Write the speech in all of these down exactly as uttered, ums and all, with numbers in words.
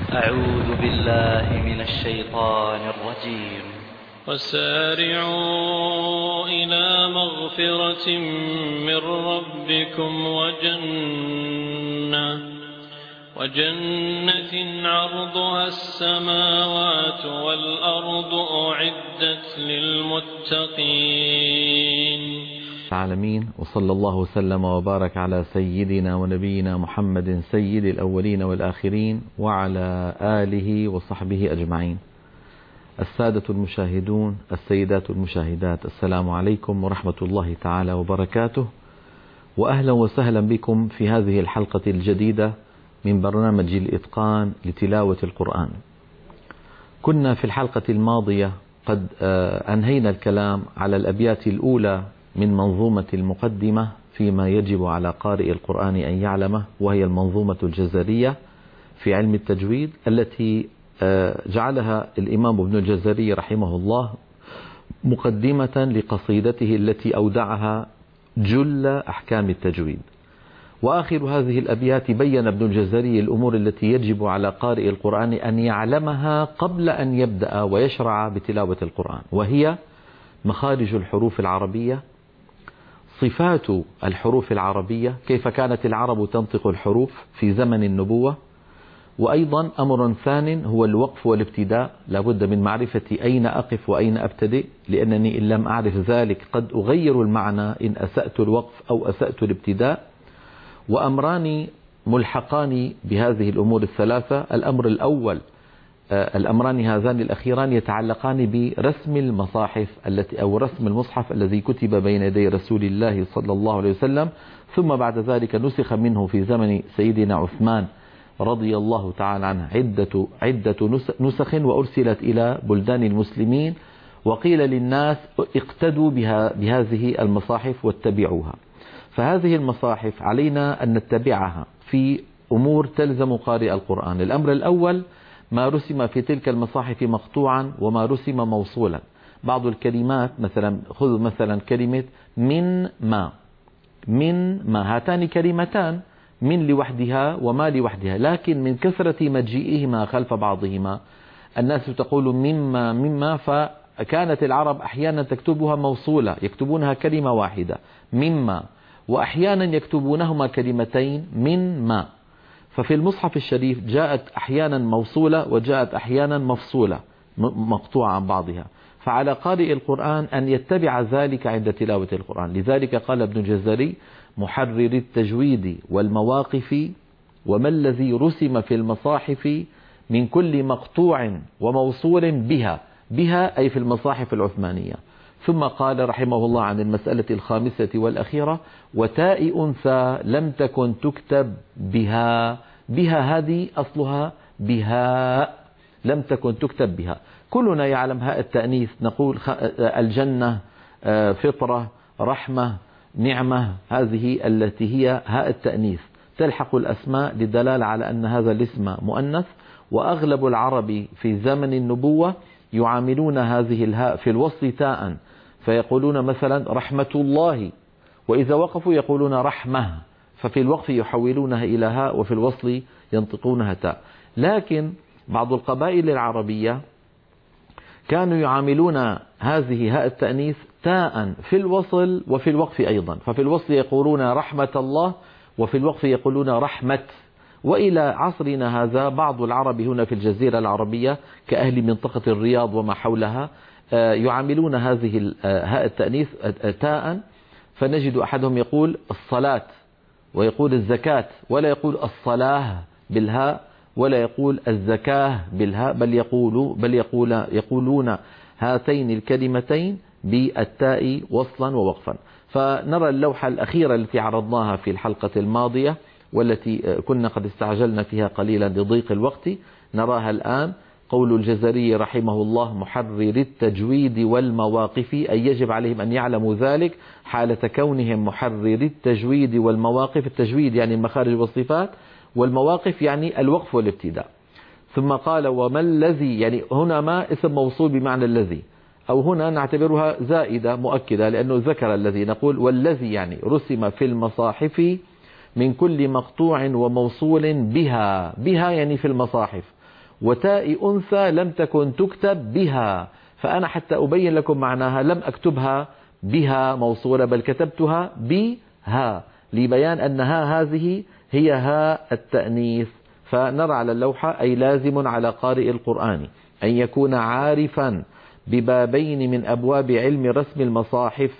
أعوذ بالله من الشيطان الرجيم. وسارعوا إلى مغفرة من ربكم وجنة وجنة عرضها السماوات والأرض أعدت للمتقين. العالمين، وصلى الله وسلم وبارك على سيدنا ونبينا محمد سيد الأولين والآخرين وعلى آله وصحبه أجمعين. السادة المشاهدون، السيدات المشاهدات، السلام عليكم ورحمة الله تعالى وبركاته، وأهلا وسهلا بكم في هذه الحلقة الجديدة من برنامج الإتقان لتلاوة القرآن. كنا في الحلقة الماضية قد أنهينا الكلام على الأبيات الأولى من منظومة المقدمة فيما يجب على قارئ القرآن أن يعلمه، وهي المنظومة الجزرية في علم التجويد التي جعلها الإمام ابن الجزري رحمه الله مقدمة لقصيدته التي أودعها جل أحكام التجويد. وآخر هذه الأبيات بين ابن الجزري الأمور التي يجب على قارئ القرآن أن يعلمها قبل أن يبدأ ويشرع بتلاوة القرآن، وهي مخارج الحروف العربية، صفات الحروف العربية، كيف كانت العرب تنطق الحروف في زمن النبوة، وأيضا أمر ثان هو الوقف والابتداء. لابد من معرفة أين أقف وأين أبتدئ، لأنني إن لم أعرف ذلك قد أغير المعنى إن أسأت الوقف أو أسأت الابتداء. وأمران ملحقان بهذه الأمور الثلاثة. الأمر الأول، الأمران هذان الأخيران يتعلقان برسم المصاحف التي أو رسم المصحف الذي كتب بين يدي رسول الله صلى الله عليه وسلم، ثم بعد ذلك نسخ منه في زمن سيدنا عثمان رضي الله تعالى عنه عدة عدة نسخ، وأرسلت إلى بلدان المسلمين، وقيل للناس اقتدوا بها بهذه المصاحف واتبعوها. فهذه المصاحف علينا أن نتبعها في أمور تلزم قارئ القرآن. الأمر الأول ما رسم في تلك المصاحف مقطوعا وما رسم موصولا. بعض الكلمات مثلا، خذ مثلا كلمة من ما، من ما، هاتان كلمتان، من لوحدها وما لوحدها، لكن من كثرة مجيئهما خلف بعضهما الناس تقول مما مما، فكانت العرب أحيانا تكتبها موصولة، يكتبونها كلمة واحدة مما، وأحيانا يكتبونهما كلمتين من ما. ففي المصحف الشريف جاءت أحيانا موصولة وجاءت أحيانا مفصولة مقطوعة عن بعضها، فعلى قارئ القرآن أن يتبع ذلك عند تلاوة القرآن. لذلك قال ابن الجزري: محرر التجويد والمواقف وما الذي رسم في المصاحف من كل مقطوع وموصول بها، بها أي في المصاحف العثمانية. ثم قال رحمه الله عن المسألة الخامسة والأخيرة: وتاء أنثى لم تكن تكتب بها، بها هذه أصلها بها، لم تكن تكتب بها. كلنا يعلم هاء التأنيث، نقول الجنة، فطرة، رحمة، نعمة، هذه التي هي هاء التأنيث تلحق الأسماء للدلالة على أن هذا الاسم مؤنث. وأغلب العرب في زمن النبوة يعاملون هذه الهاء في الوصل تاء، فيقولون مثلا رحمة الله، وإذا وقفوا يقولون رحمة، ففي الوقف يحولونها إلى هاء وفي الوصل ينطقونها تاء. لكن بعض القبائل العربية كانوا يعاملون هذه هاء التأنيث تاء في الوصل وفي الوقف أيضا، ففي الوصل يقولون رحمة الله وفي الوقف يقولون رحمة. وإلى عصرنا هذا بعض العرب هنا في الجزيرة العربية كأهل منطقة الرياض وما حولها يعاملون هذه هاء التأنيث تاء، فنجد أحدهم يقول الصلاة ويقول الزكاة، ولا يقول الصلاة بالهاء ولا يقول الزكاة بالهاء، بل يقول بل يقول يقولون هاتين الكلمتين بالتاء وصلا ووقفا. فنرى اللوحة الأخيرة التي عرضناها في الحلقة الماضية والتي كنا قد استعجلنا فيها قليلا لضيق الوقت، نراها الآن. قول الجزري رحمه الله: محرر التجويد والمواقف، أي يجب عليهم أن يعلموا ذلك حالة كونهم محرر التجويد والمواقف. التجويد يعني المخارج والصفات، والمواقف يعني الوقف والابتداء. ثم قال: وما الذي، يعني هنا ما اسم موصول بمعنى الذي، أو هنا نعتبرها زائدة مؤكدة لأنه ذكر الذي، نقول والذي يعني رسم في المصاحف من كل مقطوع وموصول بها، بها يعني في المصاحف، وتاء أنثى لم تكن تكتب بها، فأنا حتى أبين لكم معناها لم أكتبها بها موصولة بل كتبتها بها، لبيان أن ها هذه هي ها التأنيث. فنرى على اللوحة أي لازم على قارئ القرآن أن يكون عارفا ببابين من أبواب علم رسم المصاحف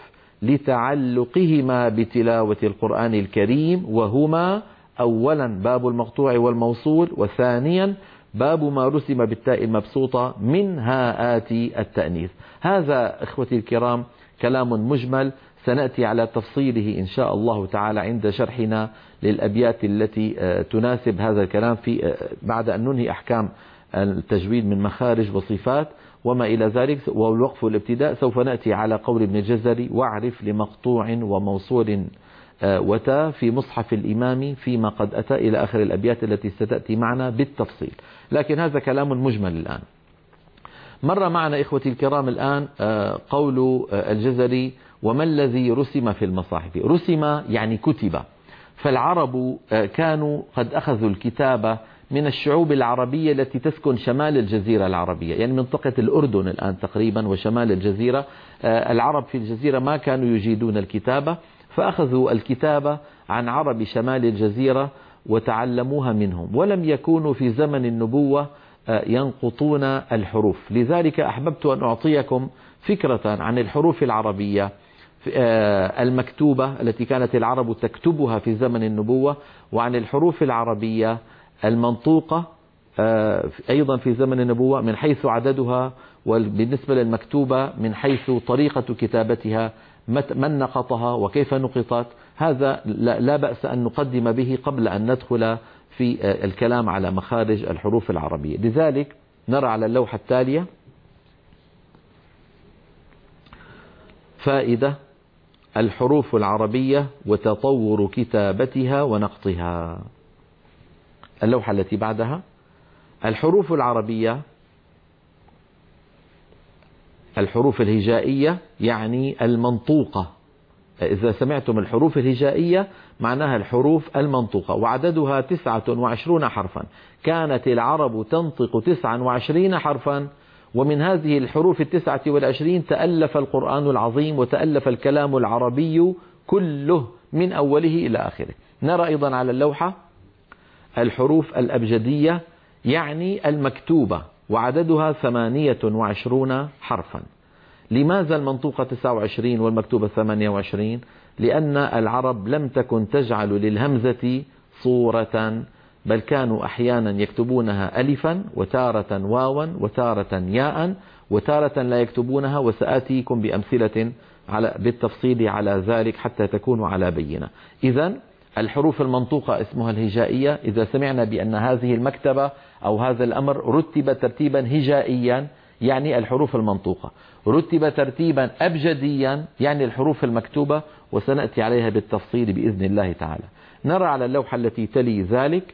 لتعلقهما بتلاوة القرآن الكريم، وهما أولا باب المقطوع والموصول، وثانيا باب ما رسم بالتاء المبسوطة من هاءات التأنيث. هذا إخوتي الكرام كلام مجمل سنأتي على تفصيله إن شاء الله تعالى عند شرحنا للأبيات التي تناسب هذا الكلام في بعد أن ننهي أحكام التجويد من مخارج وصفات وما إلى ذلك والوقف والابتداء. سوف نأتي على قول ابن الجزري: واعرف لمقطوع وموصول وتاء في مصحف الإمام فيما قد أتى، إلى آخر الأبيات التي ستأتي معنا بالتفصيل، لكن هذا كلام مجمل الآن. مر معنا إخوتي الكرام الآن قول الجزري: وما الذي رسم في المصاحف؟ رسم يعني كتب، فالعرب كانوا قد أخذوا الكتابة من الشعوب العربية التي تسكن شمال الجزيرة العربية، يعني منطقة الأردن الآن تقريبا وشمال الجزيرة. العرب في الجزيرة ما كانوا يجيدون الكتابة، فأخذوا الكتابة عن عرب شمال الجزيرة وتعلموها منهم، ولم يكونوا في زمن النبوة ينقطون الحروف. لذلك أحببت أن أعطيكم فكرة عن الحروف العربية المكتوبة التي كانت العرب تكتبها في زمن النبوة، وعن الحروف العربية المنطوقة أيضا في زمن النبوة من حيث عددها، وبالنسبة للمكتوبة من حيث طريقة كتابتها، من نقطها وكيف نقطت. هذا لا بأس أن نقدم به قبل أن ندخل في الكلام على مخارج الحروف العربية. لذلك نرى على اللوحة التالية فائدة: الحروف العربية وتطور كتابتها ونقطها. اللوحة التي بعدها: الحروف العربية، الحروف الهجائية يعني المنطوقة. إذا سمعتم الحروف الهجائية معناها الحروف المنطوقة، وعددها تسعة وعشرون حرفا. كانت العرب تنطق تسعة وعشرين حرفا، ومن هذه الحروف التسعة والعشرين تألف القرآن العظيم وتألف الكلام العربي كله من أوله إلى آخره. نرى أيضا على اللوحة الحروف الأبجدية يعني المكتوبة، وعددها ثمانية وعشرون حرفا. لماذا المنطوقة تسعة وعشرين والمكتوبة ثمانية وعشرين؟ لأن العرب لم تكن تجعل للهمزة صورة، بل كانوا أحيانا يكتبونها ألفا وتارة واوا وتارة ياء وتارة لا يكتبونها، وسآتيكم بأمثلة على بالتفصيل على ذلك حتى تكونوا على بينة. إذن الحروف المنطوقة اسمها الهجائية. إذا سمعنا بأن هذه المكتبة أو هذا الأمر رتب ترتيبا هجائيا يعني الحروف المنطوقة، رتب ترتيبا أبجديا يعني الحروف المكتوبة، وسنأتي عليها بالتفصيل بإذن الله تعالى. نرى على اللوحة التي تلي ذلك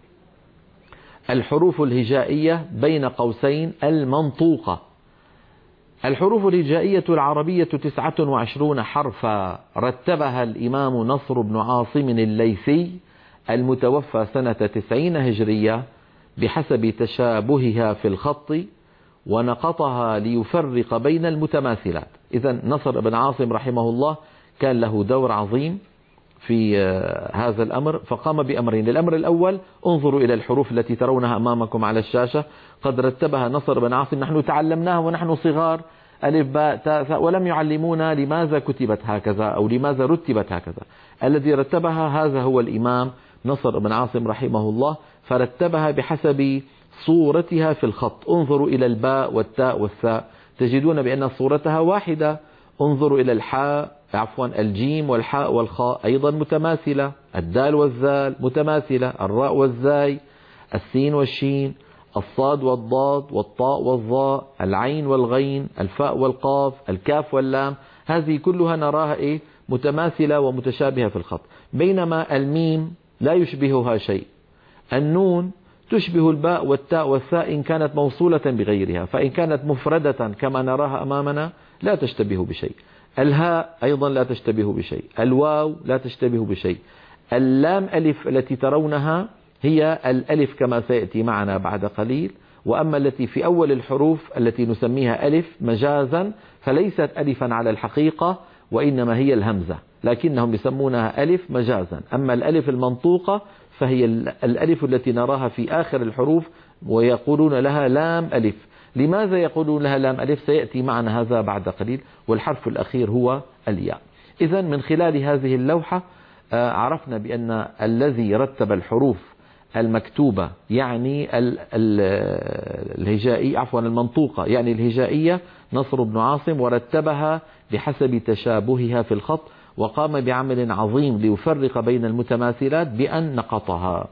الحروف الهجائية بين قوسين المنطوقة. الحروف الهجائية العربية تسعة وعشرون حرفا، رتبها الإمام نصر بن عاصم الليثي المتوفى سنة تسعين هجرية بحسب تشابهها في الخط، ونقطها ليفرق بين المتماثلات. إذن نصر بن عاصم رحمه الله كان له دور عظيم في هذا الأمر، فقام بأمرين. الأمر الأول: انظروا إلى الحروف التي ترونها أمامكم على الشاشة، قد رتبها نصر بن عاصم، نحن تعلمناها ونحن صغار ألف باء تاء، ولم يعلمونا لماذا كتبت هكذا أو لماذا رتبت هكذا. الذي رتبها هذا هو الإمام نصر بن عاصم رحمه الله، فرتبها بحسب صورتها في الخط. انظروا إلى الباء والتاء والثاء تجدون بأن صورتها واحدة. انظروا إلى الحاء عفوا الجيم والحاء والخاء أيضا متماثلة، الدال والذال متماثلة، الراء والزاي، السين والشين، الصاد والضاد والطاء والظاء، العين والغين، الفاء والقاف، الكاف واللام، هذه كلها نراها إيه؟ متماثلة ومتشابهة في الخط. بينما الميم لا يشبهها شيء، النون تشبه الباء والتاء والثاء إن كانت موصولة بغيرها، فإن كانت مفردة كما نراها أمامنا لا تشتبه بشيء. الهاء أيضا لا تشتبه بشيء، الواو لا تشتبه بشيء. اللام ألف التي ترونها هي الألف كما سيأتي معنا بعد قليل، وأما التي في أول الحروف التي نسميها ألف مجازا فليست ألفا على الحقيقة، وإنما هي الهمزة، لكنهم يسمونها ألف مجازا. أما الألف المنطوقة فهي الألف التي نراها في آخر الحروف، ويقولون لها لام ألف. لماذا يقولون لها لام ألف؟ سيأتي معنا هذا بعد قليل. والحرف الأخير هو الياء. إذن من خلال هذه اللوحة عرفنا بأن الذي رتب الحروف المكتوبة يعني الهجائية عفوا المنطوقة يعني الهجائية نصر بن عاصم، ورتبها بحسب تشابهها في الخط، وقام بعمل عظيم ليفرق بين المتماثلات بأن نقطها.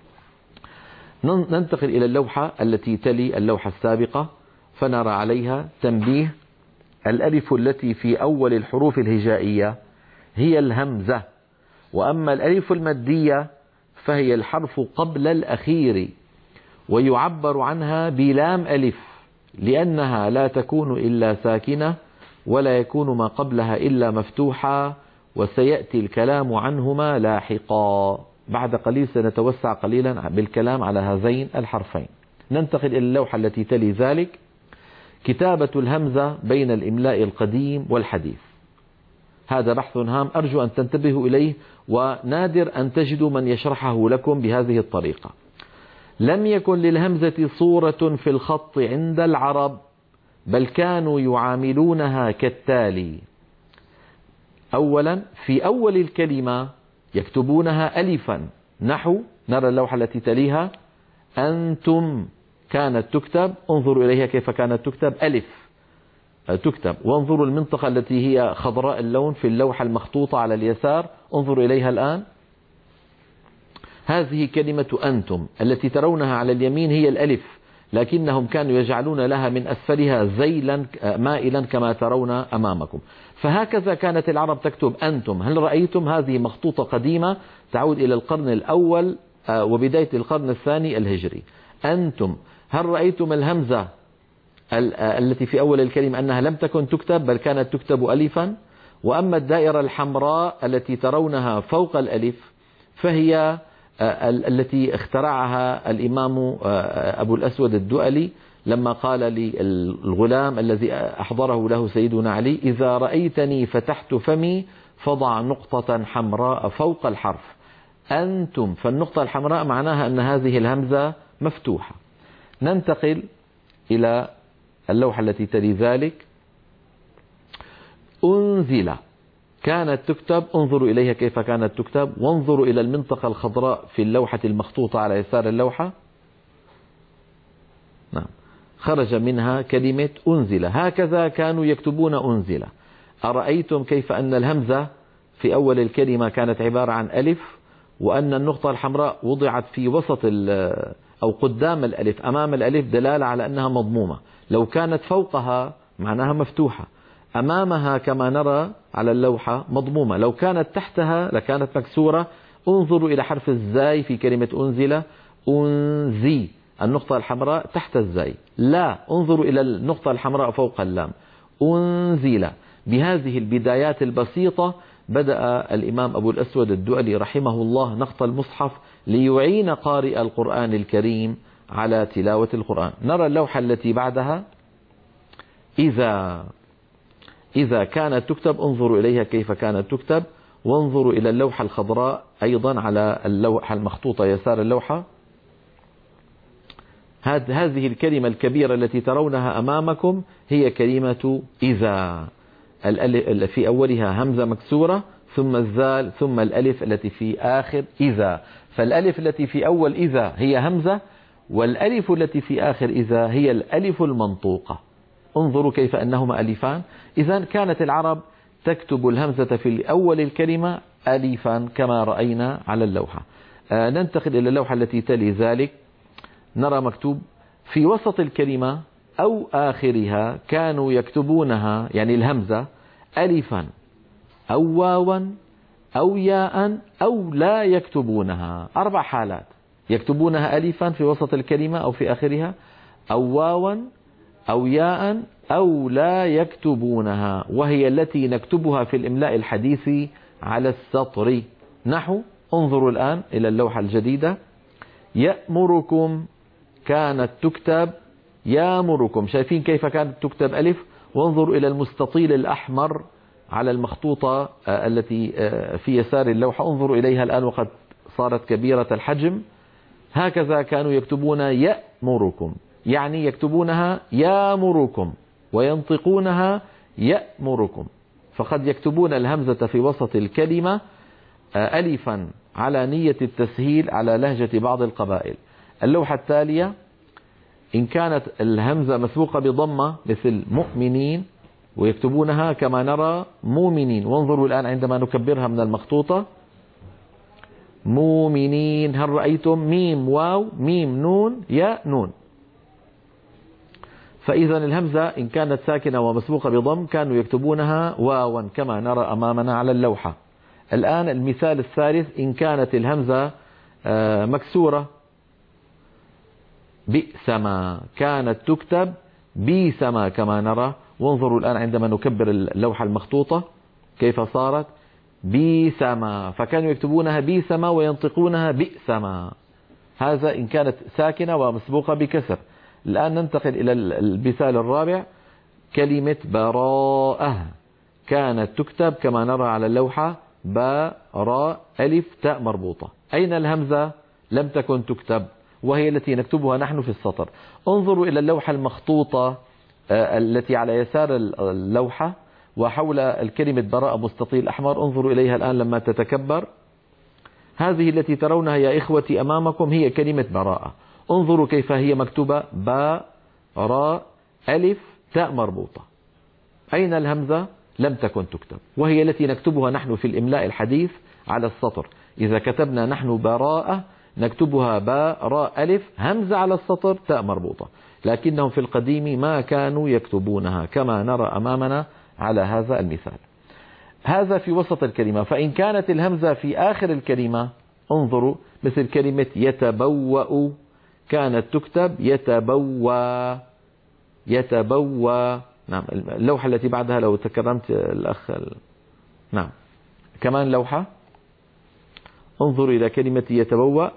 ننتقل إلى اللوحة التي تلي اللوحة السابقة فنرى عليها تنبيه: الألف التي في أول الحروف الهجائية هي الهمزة، وأما الألف المادية فهي الحرف قبل الأخير، ويعبر عنها بلام ألف لأنها لا تكون إلا ساكنة، ولا يكون ما قبلها إلا مفتوحا، وسيأتي الكلام عنهما لاحقا. بعد قليل سنتوسع قليلا بالكلام على هذين الحرفين. ننتقل إلى اللوحة التي تلي ذلك: كتابة الهمزة بين الإملاء القديم والحديث. هذا بحث هام أرجو أن تنتبهوا إليه، ونادر أن تجدوا من يشرحه لكم بهذه الطريقة. لم يكن للهمزة صورة في الخط عند العرب، بل كانوا يعاملونها كالتالي: أولا في أول الكلمة يكتبونها ألفا، نحو نرى اللوحة التي تليها: أنتم كانت تكتب، انظروا إليها كيف كانت تكتب، ألف تكتب. وانظروا المنطقة التي هي خضراء اللون في اللوحة المخطوطة على اليسار، انظروا إليها الآن. هذه كلمة أنتم التي ترونها على اليمين هي الألف، لكنهم كانوا يجعلون لها من أسفلها زيلا مائلا كما ترون أمامكم. فهكذا كانت العرب تكتب أنتم. هل رأيتم؟ هذه مخطوطة قديمة تعود إلى القرن الأول وبداية القرن الثاني الهجري. أنتم. هل رأيتم الهمزة التي في أول الكلمة أنها لم تكن تكتب بل كانت تكتب ألفا؟ وأما الدائرة الحمراء التي ترونها فوق الألف فهي التي اخترعها الإمام أبو الأسود الدؤلي لما قال للغلام الذي أحضره له سيدنا علي: إذا رأيتني فتحت فمي فضع نقطة حمراء فوق الحرف أنتم. فالنقطة الحمراء معناها أن هذه الهمزة مفتوحة. ننتقل إلى اللوحة التي تلي ذلك: أنزل كانت تكتب، انظروا إليها كيف كانت تكتب، وانظروا إلى المنطقة الخضراء في اللوحة المخطوطة على يسار اللوحة. نعم، خرج منها كلمة أنزل. هكذا كانوا يكتبون أنزل. أرأيتم كيف أن الهمزة في أول الكلمة كانت عبارة عن ألف، وأن النقطة الحمراء وضعت في وسط أو قدام الألف أمام الألف دلالة على أنها مضمومة. لو كانت فوقها معناها مفتوحة، أمامها كما نرى على اللوحة مضمومة. لو كانت تحتها لكانت مكسورة. انظروا إلى حرف الزاي في كلمة أنزل: أنزي، النقطة الحمراء تحت الزاي. لا، انظروا إلى النقطة الحمراء فوق اللام: أنزل. بهذه البدايات البسيطة بدأ الإمام أبو الأسود الدؤلي رحمه الله نقط المصحف ليعين قارئ القرآن الكريم على تلاوة القرآن. نرى اللوحة التي بعدها: إذا إذا كانت تكتب، انظروا إليها كيف كانت تكتب، وانظروا إلى اللوحة الخضراء أيضا على اللوحة المخطوطة يسار اللوحة. هذه الكلمة الكبيرة التي ترونها أمامكم هي كلمة إذا، في أولها همزة مكسورة ثم الزال ثم الألف التي في آخر إذا. فالألف التي في أول إذا هي همزة، والألف التي في آخر إذا هي الألف المنطوقة. انظروا كيف أنهما ألفان. إذا كانت العرب تكتب الهمزة في أول الكلمة ألفا كما رأينا على اللوحة. آه ننتقل إلى اللوحة التي تلي ذلك. نرى مكتوب في وسط الكلمة أو آخرها كانوا يكتبونها يعني الهمزة ألفا أو واوا أو ياء أو لا يكتبونها. أربع حالات: يكتبونها ألفا في وسط الكلمة أو في آخرها، أو واوا أو ياء أو لا يكتبونها، وهي التي نكتبها في الإملاء الحديث على السطر. نحو انظروا الآن إلى اللوحة الجديدة: يأمركم كانت تكتب يامركم. شايفين كيف كانت تكتب ألف؟ وانظروا إلى المستطيل الأحمر على المخطوطة التي في يسار اللوحة، انظروا إليها الآن وقد صارت كبيرة الحجم. هكذا كانوا يكتبون يأمركم، يعني يكتبونها يامركم وينطقونها يأمركم. فقد يكتبون الهمزة في وسط الكلمة ألفا على نية التسهيل على لهجة بعض القبائل. اللوحة التالية إن كانت الهمزة مسبوقة بضمة مثل مؤمنين، ويكتبونها كما نرى مؤمنين. وانظروا الآن عندما نكبرها من المخطوطة مؤمنين، هل رأيتم ميم واو ميم نون يا نون؟ فإذا الهمزة إن كانت ساكنة ومسبوقة بضم كانوا يكتبونها واوا كما نرى أمامنا على اللوحة. الآن المثال الثالث إن كانت الهمزة مكسورة بئسما، كانت تكتب بيسما كما نرى. وانظروا الآن عندما نكبر اللوحة المخطوطة كيف صارت بيسما، فكانوا يكتبونها بيسما وينطقونها بئسما. هذا إن كانت ساكنة ومسبوقة بكسر. الآن ننتقل إلى المثال الرابع، كلمة براءة كانت تكتب كما نرى على اللوحة باء راء ألف تاء مربوطة. أين الهمزة؟ لم تكن تكتب، وهي التي نكتبها نحن في السطر. انظروا إلى اللوحة المخطوطة التي على يسار اللوحة وحول الكلمة براءة مستطيل أحمر، انظروا إليها الآن لما تتكبر. هذه التي ترونها يا إخوتي أمامكم هي كلمة براءة. انظروا كيف هي مكتوبة باء راء ألف تاء مربوطة. أين الهمزة؟ لم تكن تكتب، وهي التي نكتبها نحن في الإملاء الحديث على السطر. إذا كتبنا نحن براءة نكتبها باء راء ألف همزة على السطر تاء مربوطة، لكنهم في القديم ما كانوا يكتبونها كما نرى أمامنا على هذا المثال. هذا في وسط الكلمة. فإن كانت الهمزة في آخر الكلمة انظروا مثل كلمة يتبوأ، كانت تكتب يتبوى يتبوى. نعم، اللوحة التي بعدها لو تكرمت الأخ. نعم، كمان لوحة، انظروا إلى كلمة يتبوى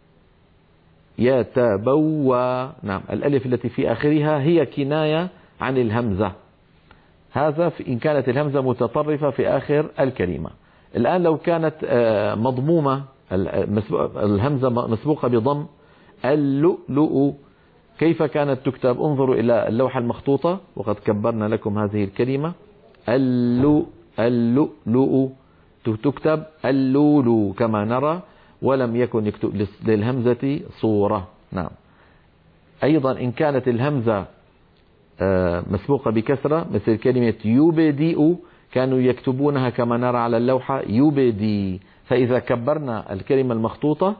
يتبوى. نعم، الألف التي في آخرها هي كناية عن الهمزة. هذا إن كانت الهمزة متطرفة في آخر الكلمة. الآن لو كانت مضمومة الهمزة مسبوقة بضم اللؤلؤ، كيف كانت تكتب؟ انظروا إلى اللوحة المخطوطة وقد كبرنا لكم هذه الكلمة اللؤ اللؤلؤ، تكتب اللولو كما نرى، ولم يكن يكتب للهمزة صورة. نعم، أيضا إن كانت الهمزة مسبوقة بكسرة مثل كلمة يبدئ كانوا يكتبونها كما نرى على اللوحة يبدي. فإذا كبرنا الكلمة المخطوطة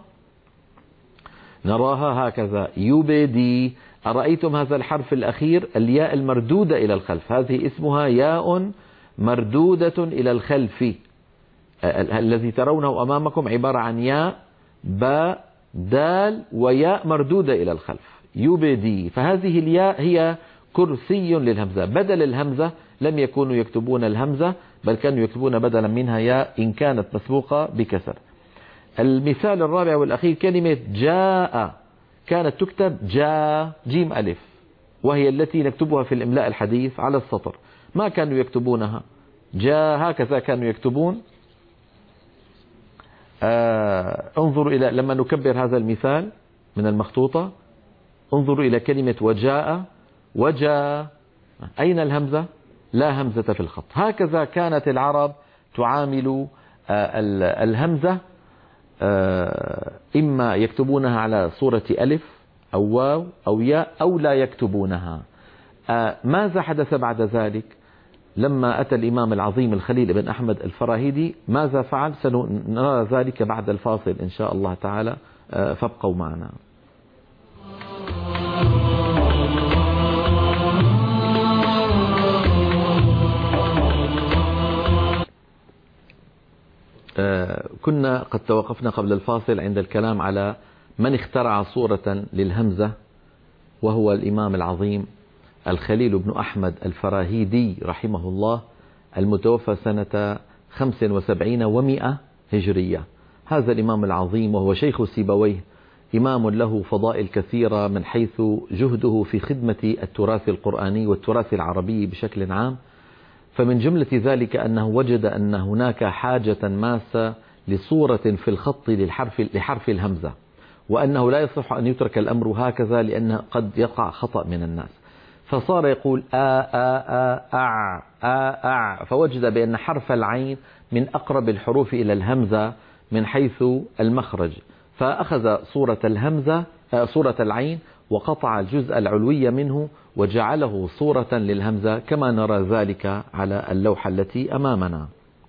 نراها هكذا يبدي. أرأيتم هذا الحرف الأخير الياء المردودة إلى الخلف؟ هذه اسمها ياء مردودة إلى الخلف. الذي ترونه أمامكم عبارة عن ياء باء دال وياء مردودة إلى الخلف يبدي. فهذه الياء هي كرسي للهمزة. بدل الهمزة لم يكونوا يكتبون الهمزة، بل كانوا يكتبون بدلا منها ياء إن كانت مسبوقة بكسر. المثال الرابع والأخير كلمة جاء، كانت تكتب جاء جيم ألف، وهي التي نكتبها في الإملاء الحديث على السطر. ما كانوا يكتبونها جاء، هكذا كانوا يكتبون. آه انظروا إلى لما نكبر هذا المثال من المخطوطة، انظروا إلى كلمة وجاء وجاء. أين الهمزة؟ لا همزة في الخط. هكذا كانت العرب تعامل آه الهمزة، آه إما يكتبونها على صورة ألف أو واو أو ياء أو لا يكتبونها. آه ماذا حدث بعد ذلك؟ لما أتى الإمام العظيم الخليل بن أحمد الفراهيدي ماذا فعل؟ سنرى ذلك بعد الفاصل إن شاء الله تعالى، آه فابقوا معنا. كنا قد توقفنا قبل الفاصل عند الكلام على من اخترع صورة للهمزة، وهو الإمام العظيم الخليل بن أحمد الفراهيدي رحمه الله، المتوفى سنة خمس وسبعين ومئة هجرية. هذا الإمام العظيم وهو شيخ سيبويه إمام له فضائل كثيرة من حيث جهده في خدمة التراث القرآني والتراث العربي بشكل عام. فمن جملة ذلك أنه وجد أن هناك حاجة ماسة لصورة في الخط للحرف لحرف الهمزة، وأنه لا يصح أن يترك الأمر هكذا لأنه قد يقع خطأ من الناس، فصار يقول آ آ آ أع آ أع، فوجد بأن حرف العين من أقرب الحروف إلى الهمزة من حيث المخرج، فأخذ صورة الهمزة صورة العين وقطع الجزء العلوي منه وجعله صورة للهمزة كما نرى ذلك على اللوحة التي أمامنا.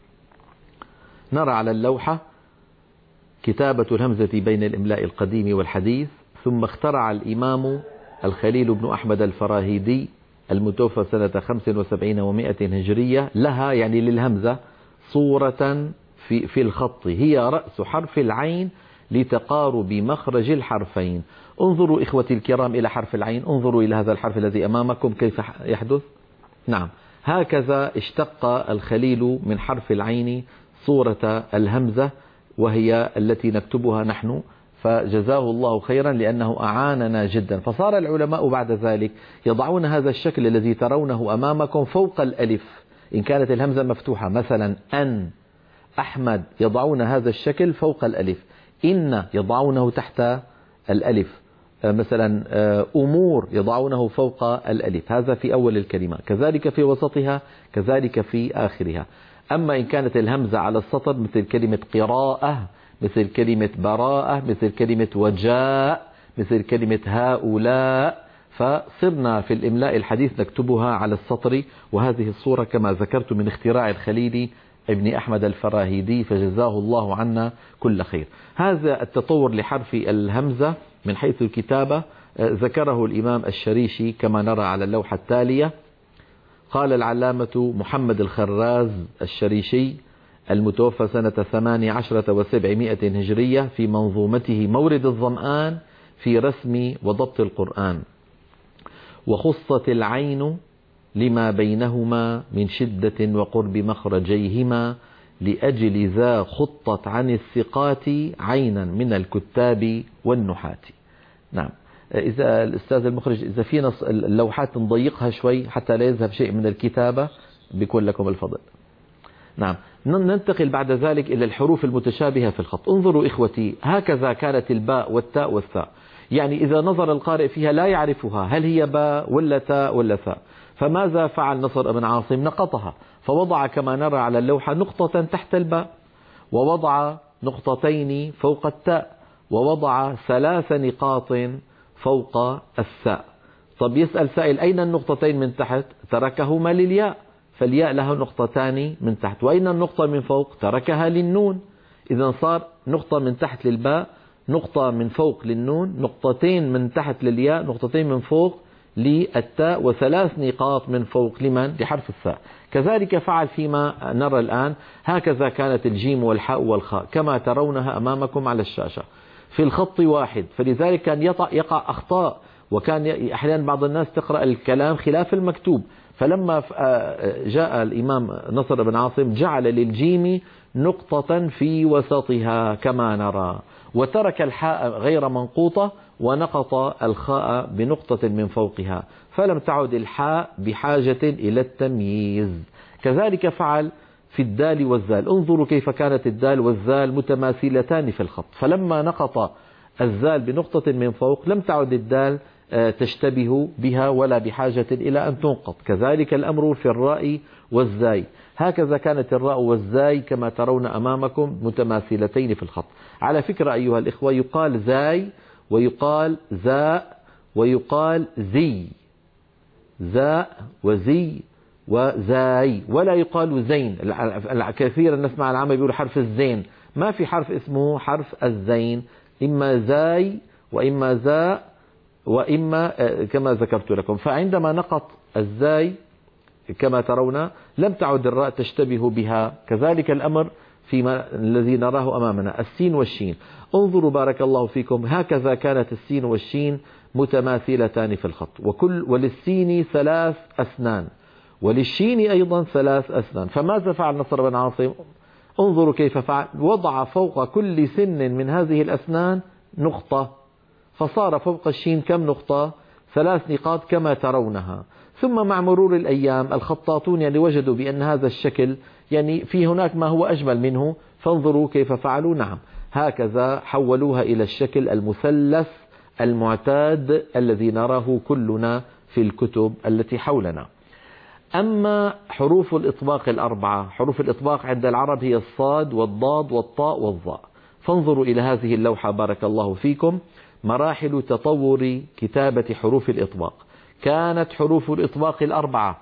نرى على اللوحة كتابة الهمزة بين الإملاء القديم والحديث. ثم اخترع الإمام الخليل بن أحمد الفراهيدي المتوفى سنة خمس وسبعين ومائة هجرية لها، يعني للهمزة، صورة في, في الخط هي رأس حرف العين لتقارب مخرج الحرفين. انظروا إخوتي الكرام إلى حرف العين، انظروا إلى هذا الحرف الذي أمامكم كيف يحدث. نعم، هكذا اشتق الخليل من حرف العين صورة الهمزة وهي التي نكتبها نحن، فجزاه الله خيرا لأنه أعاننا جدا. فصار العلماء بعد ذلك يضعون هذا الشكل الذي ترونه أمامكم فوق الألف إن كانت الهمزة مفتوحة، مثلا أن، أحمد، يضعون هذا الشكل فوق الألف. إن يضعونه تحت الألف، مثلا أمور يضعونه فوق الألف. هذا في أول الكلمة، كذلك في وسطها، كذلك في آخرها. أما إن كانت الهمزة على السطر مثل كلمة قراءة، مثل كلمة براءة، مثل كلمة وجاء، مثل كلمة هؤلاء، فصرنا في الإملاء الحديث نكتبها على السطر. وهذه الصورة كما ذكرت من اختراع الخليل ابن أحمد الفراهيدي فجزاه الله عنا كل خير. هذا التطور لحرف الهمزة من حيث الكتابة ذكره الإمام الشريشي كما نرى على اللوحة التالية. قال العلامة محمد الخراز الشريشي المتوفى سنة ثمان عشرة وسبعمائة هجرية في منظومته مورد الظمآن في رسم وضبط القرآن: وخصت العين لما بينهما من شدة وقرب مخرجيهما لأجل ذا خطت عن الثقات عينا من الكتاب والنحاة. نعم، إذا الأستاذ المخرج إذا فينا اللوحات نضيقها شوي حتى لا يذهب شيء من الكتابة بيكون لكم الفضل. نعم، ننتقل بعد ذلك إلى الحروف المتشابهة في الخط. انظروا إخوتي، هكذا كانت الباء والتاء والثاء، يعني إذا نظر القارئ فيها لا يعرفها هل هي باء ولا تاء ولا ثاء. فماذا فعل نصر بن عاصم؟ نقطها، فوضع كما نرى على اللوحة نقطة تحت الباء، ووضع نقطتين فوق التاء، ووضع ثلاث نقاط فوق الثاء. طب يسأل سائل أين النقطتين من تحت؟ تركهما للياء، فالياء لها نقطتان من تحت. وأين النقطة من فوق؟ تركها للنون. إذا صار نقطة من تحت للباء، نقطة من فوق للنون، نقطتين من تحت للياء، نقطتين من فوق للتاء، وثلاث نقاط من فوق لمن؟ لحرف الثاء. كذلك فعل فيما نرى الآن. هكذا كانت الجيم والحاء والخاء كما ترونها أمامكم على الشاشة في الخط واحد، فلذلك كان يقع أخطاء، وكان أحيانا بعض الناس تقرأ الكلام خلاف المكتوب. فلما جاء الإمام نصر بن عاصم جعل للجيم نقطة في وسطها كما نرى، وترك الحاء غير منقوطة، ونقط الخاء بنقطة من فوقها، فلم تعد الحاء بحاجة إلى التمييز. كذلك فعل في الدال والزال. انظروا كيف كانت الدال والزال متماثلتان في الخط، فلما نقط الزال بنقطة من فوق لم تعد الدال تشتبه بها ولا بحاجة إلى أن تنقط. كذلك الأمر في الراء والزاي، هكذا كانت الراء والزاي كما ترون أمامكم متماثلتين في الخط. على فكرة أيها الإخوة، يقال زاي ويقال زاء ويقال زي، زاء وزي وزاي، ولا يقال زين. كثيرا نسمع العامة يقولوا حرف الزين، ما في حرف اسمه حرف الزين، إما زاي وإما زاء وإما كما ذكرت لكم. فعندما نقط الزاي كما ترون لم تعد الراء تشتبه بها. كذلك الأمر فيما الذي نراه أمامنا السين والشين. انظروا بارك الله فيكم، هكذا كانت السين والشين متماثلتان في الخط، وكل وللسين ثلاث أسنان وللشين أيضا ثلاث أسنان. فماذا فعل نصر بن عاصم؟ انظروا كيف فعل، وضع فوق كل سن من هذه الأسنان نقطة فصار فوق الشين كم نقطة؟ ثلاث نقاط كما ترونها. ثم مع مرور الأيام الخطاطون يعني وجدوا بأن هذا الشكل يعني في هناك ما هو أجمل منه، فانظروا كيف فعلوا. نعم، هكذا حولوها إلى الشكل المثلث المعتاد الذي نراه كلنا في الكتب التي حولنا. أما حروف الإطباق الأربعة، حروف الإطباق عند العرب هي الصاد والضاد والطاء والظاء. فانظروا إلى هذه اللوحة بارك الله فيكم، مراحل تطور كتابة حروف الإطباق. كانت حروف الإطباق الأربعة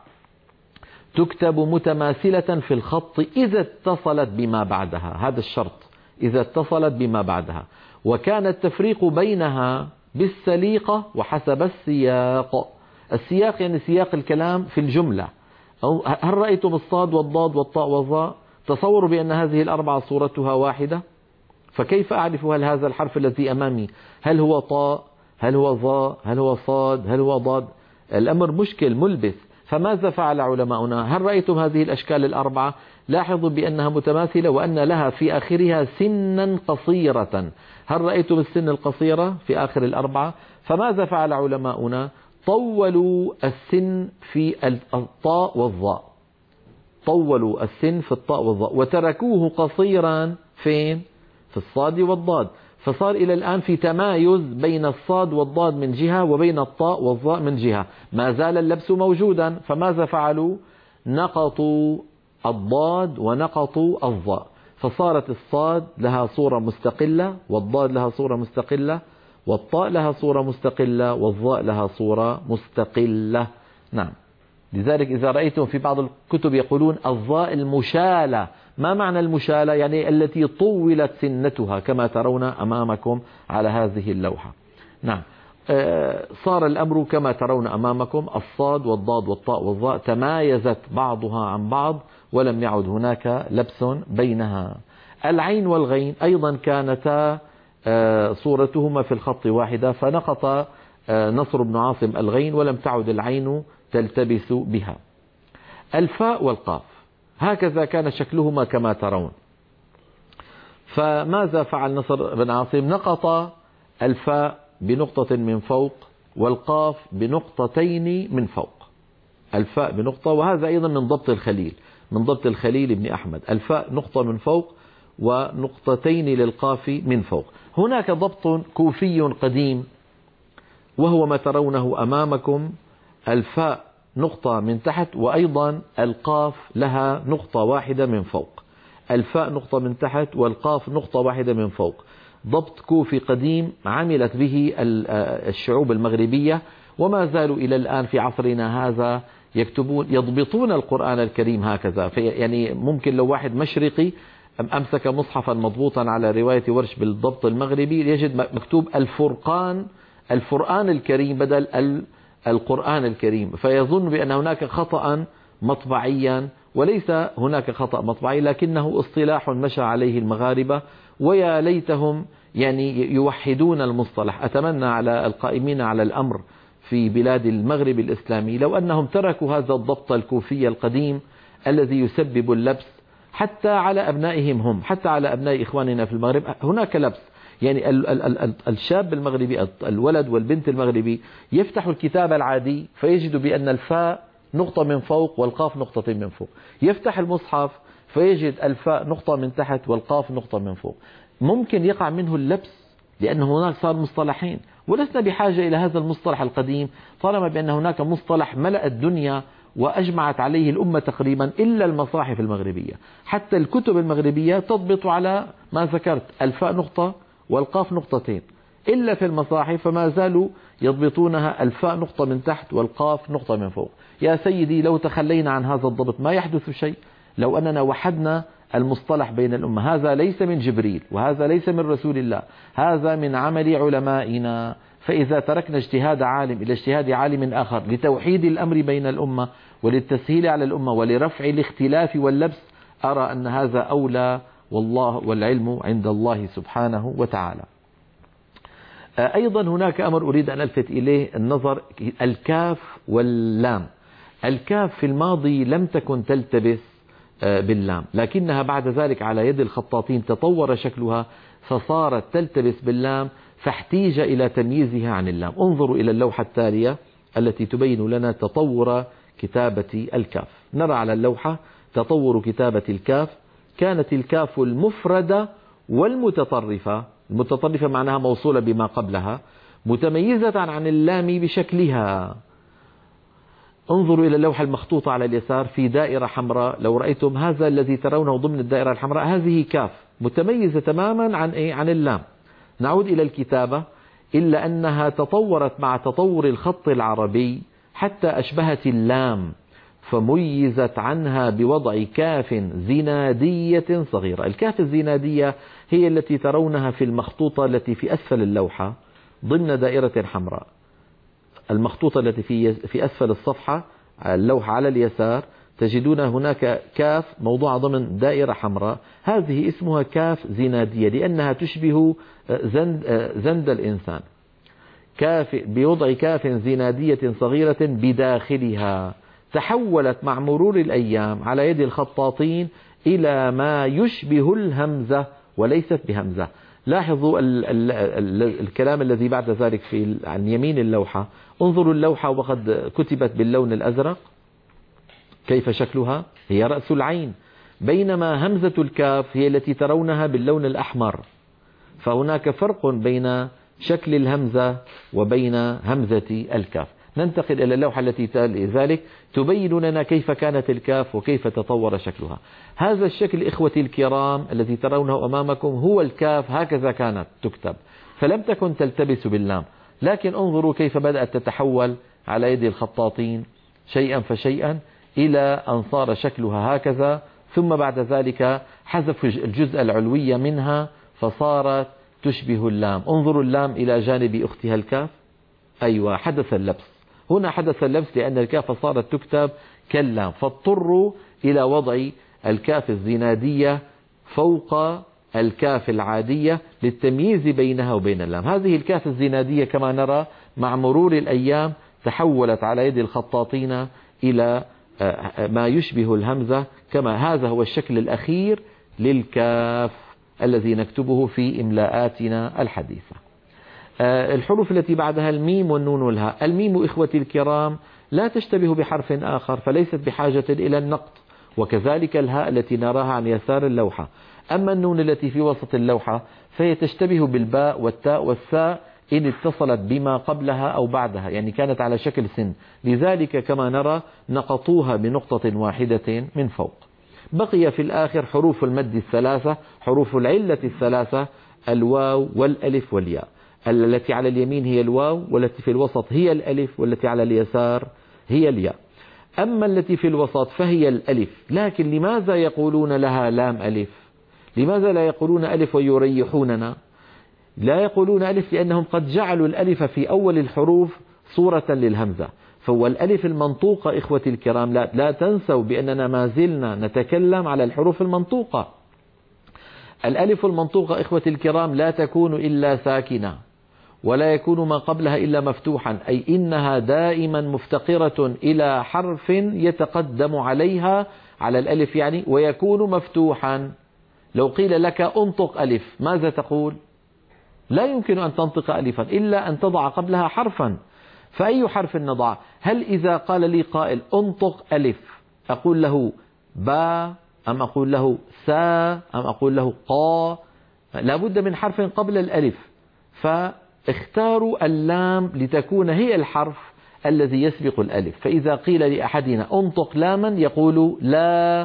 تكتب متماثلة في الخط إذا اتصلت بما بعدها، هذا الشرط، إذا اتصلت بما بعدها، وكان التفريق بينها بالسليقة وحسب السياق. السياق يعني سياق الكلام في الجملة. هل رأيتم الصاد والضاد والطاء والظاء؟ تصوروا بأن هذه الأربعة صورتها واحدة، فكيف أعرف هل هذا الحرف الذي أمامي هل هو طاء، هل هو ظاء، هل هو صاد، هل هو ضاد؟ الأمر مشكل ملبس. فماذا فعل علماؤنا؟ هل رأيتم هذه الأشكال الأربعة؟ لاحظوا بأنها متماثلة وأن لها في آخرها سنا قصيرة. هل رأيتم السن القصيرة في آخر الأربعة؟ فماذا فعل علماؤنا؟ طولوا السن في الطاء والظاء، طولوا السن في الطاء والظاء وتركوه قصيرا فين؟ في الصاد والضاد. فصار إلى الآن في تمايز بين الصاد والضاد من جهة وبين الطاء والظاء من جهة، ما زال اللبس موجودا. فماذا فعلوا؟ نقطوا الضاد ونقطوا الظاء، فصارت الصاد لها صورة مستقلة والضاد لها صورة مستقلة والطاء لها صورة مستقلة والظاء لها صورة مستقلة. نعم، لذلك إذا رأيتم في بعض الكتب يقولون الظاء المشالة. ما معنى المشالة؟ يعني التي طولت سنتها كما ترون أمامكم على هذه اللوحة. نعم، صار الأمر كما ترون أمامكم، الصاد والضاد والطاء والظاء تمايزت بعضها عن بعض ولم يعد هناك لبس بينها. العين والغين أيضا كانتا صورتهما في الخط واحدة، فنقط نصر بن عاصم الغين ولم تعد العين تلتبس بها. الفاء والقاف هكذا كان شكلهما كما ترون. فماذا فعل نصر بن عاصم؟ نقط الفاء بنقطة من فوق والقاف بنقطتين من فوق. الفاء بنقطة، وهذا أيضا من ضبط الخليل، من ضبط الخليل بن أحمد، الفاء نقطة من فوق ونقطتين للقاف من فوق. هناك ضبط كوفي قديم وهو ما ترونه أمامكم، الفاء نقطة من تحت وأيضا القاف لها نقطة واحدة من فوق. الفاء نقطة من تحت والقاف نقطة واحدة من فوق. ضبط كوفي قديم عملت به الشعوب المغربية، وما زالوا إلى الآن في عصرنا هذا يكتبون يضبطون القرآن الكريم هكذا. يعني ممكن لو واحد مشرقي أمسك مصحفا مضبوطا على رواية ورش بالضبط المغربي يجد مكتوب الفرقان، الفرقان الكريم بدل القرآن الكريم، فيظن بأن هناك خطأ مطبعيا، وليس هناك خطأ مطبعي لكنه اصطلاح مشى عليه المغاربة، ويا ليتهم يعني يوحدون المصطلح. أتمنى على القائمين على الأمر في بلاد المغرب الإسلامي لو أنهم تركوا هذا الضبط الكوفي القديم الذي يسبب اللبس حتى على أبنائهم هم، حتى على أبناء إخواننا في المغرب هناك لبس. يعني الشاب المغربي الولد والبنت المغربي يفتح الكتاب العادي فيجد بأن الفاء نقطة من فوق والقاف نقطة من فوق، يفتح المصحف فيجد الفاء نقطة من تحت والقاف نقطة من فوق. ممكن يقع منه اللبس لأن هناك صار مصطلحين، ولسنا بحاجة إلى هذا المصطلح القديم طالما بأن هناك مصطلح ملأ الدنيا وأجمعت عليه الأمة تقريبا إلا المصاحف المغربية. حتى الكتب المغربية تضبط على ما ذكرت، الفاء نقطة والقاف نقطتين، إلا في المصاحف فما زالوا يضبطونها الفاء نقطة من تحت والقاف نقطة من فوق. يا سيدي لو تخلينا عن هذا الضبط ما يحدث شيء، لو أننا وحدنا المصطلح بين الأمة. هذا ليس من جبريل وهذا ليس من رسول الله، هذا من عمل علمائنا. فإذا تركنا اجتهاد عالم إلى اجتهاد عالم آخر لتوحيد الأمر بين الأمة وللتسهيل على الأمة ولرفع الاختلاف واللبس، أرى أن هذا أولى، والله والعلم عند الله سبحانه وتعالى. أيضا هناك أمر أريد أن ألفت إليه النظر، الكاف واللام. الكاف في الماضي لم تكن تلتبس باللام، لكنها بعد ذلك على يد الخطاطين تطور شكلها فصارت تلتبس باللام، فاحتيج إلى تمييزها عن اللام. انظروا إلى اللوحة التالية التي تبين لنا تطور كتابة الكاف. نرى على اللوحة تطور كتابة الكاف. كانت الكاف المفردة والمتطرفة، المتطرفة معناها موصولة بما قبلها، متميزة عن اللام بشكلها. انظروا إلى اللوحة المخطوطة على اليسار في دائرة حمراء. لو رأيتم هذا الذي ترونه ضمن الدائرة الحمراء، هذه كاف متميزة تماما عن إيه؟ عن اللام. نعود إلى الكتابة، إلا أنها تطورت مع تطور الخط العربي حتى أشبهت اللام، فميزت عنها بوضع كاف زنادية صغيرة. الكاف الزنادية هي التي ترونها في المخطوطة التي في أسفل اللوحة ضمن دائرة حمراء. المخطوطة التي في في أسفل الصفحة اللوحة على اليسار تجدون هناك كاف موضوعة ضمن دائرة حمراء، هذه اسمها كاف زنادية لأنها تشبه زند, زند الإنسان. كاف بوضع كاف زنادية صغيرة بداخلها. تحولت مع مرور الأيام على يد الخطاطين إلى ما يشبه الهمزة وليست بهمزة. لاحظوا ال ال ال الكلام الذي بعد ذلك في عن يمين اللوحة. انظروا اللوحة وقد كتبت باللون الأزرق كيف شكلها، هي رأس العين، بينما همزة الكاف هي التي ترونها باللون الأحمر. فهناك فرق بين شكل الهمزة وبين همزة الكاف. ننتقل إلى اللوحة التي تلي ذلك تبين لنا كيف كانت الكاف وكيف تطور شكلها. هذا الشكل إخوتي الكرام الذي ترونه أمامكم هو الكاف، هكذا كانت تكتب، فلم تكن تلتبس باللام. لكن انظروا كيف بدأت تتحول على يد الخطاطين شيئا فشيئا إلى أن صار شكلها هكذا، ثم بعد ذلك حذفوا الجزء العلوي منها فصارت تشبه اللام. انظروا اللام إلى جانب أختها الكاف. أيوة، حدث اللبس هنا، حدث اللبس لأن الكاف صارت تكتب كاللام، فاضطروا إلى وضع الكاف الزنادية فوق الكاف العادية للتمييز بينها وبين اللام. هذه الكاف الزنادية كما نرى مع مرور الأيام تحولت على يد الخطاطين إلى ما يشبه الهمزة، كما هذا هو الشكل الأخير للكاف الذي نكتبه في إملاءاتنا الحديثة. الحروف التي بعدها الميم والنون والهاء. الميم إخوتي الكرام لا تشتبه بحرف آخر فليست بحاجة إلى النقط، وكذلك الهاء التي نراها عن يسار اللوحة. أما النون التي في وسط اللوحة فهي تشتبه بالباء والتاء والساء إن اتصلت بما قبلها أو بعدها، يعني كانت على شكل سن، لذلك كما نرى نقطوها بنقطة واحدة من فوق. بقي في الآخر حروف المد الثلاثة، حروف العلة الثلاثة، الواو والألف والياء. التي على اليمين هي الواو، والتي في الوسط هي الألف، والتي على اليسار هي الياء. أما التي في الوسط فهي الألف، لكن لماذا يقولون لها لام ألف؟ لماذا لا يقولون ألف ويريحوننا؟ لا يقولون ألف لأنهم قد جعلوا الألف في أول الحروف صورة للهمزة، فهو الألف المنطوقة إخوتي الكرام. لا, لا تنسوا بأننا ما زلنا نتكلم على الحروف المنطوقة. الألف المنطوقة إخوتي الكرام لا تكون إلا ساكنة، ولا يكون ما قبلها إلا مفتوحا، أي إنها دائما مفتقرة إلى حرف يتقدم عليها على الألف يعني، ويكون مفتوحا. لو قيل لك انطق ألف ماذا تقول؟ لا يمكن أن تنطق ألفا إلا أن تضع قبلها حرفا. فأي حرف نضع؟ هل إذا قال لي قائل انطق ألف أقول له با أم أقول له سا أم أقول له قا؟ لا بد من حرف قبل الألف، فاختاروا اللام لتكون هي الحرف الذي يسبق الألف. فإذا قيل لأحدنا انطق لاما يقول لا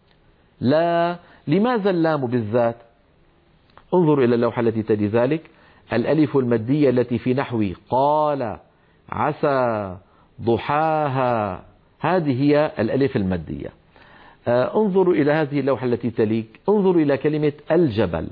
لا. لماذا اللام بالذات؟ انظروا إلى اللوحة التي تلي ذلك. الألف المادية التي في نحو قال عسى ضحاها، هذه هي الألف المادية. انظروا إلى هذه اللوحة التي تليك. انظروا إلى كلمة الجبل.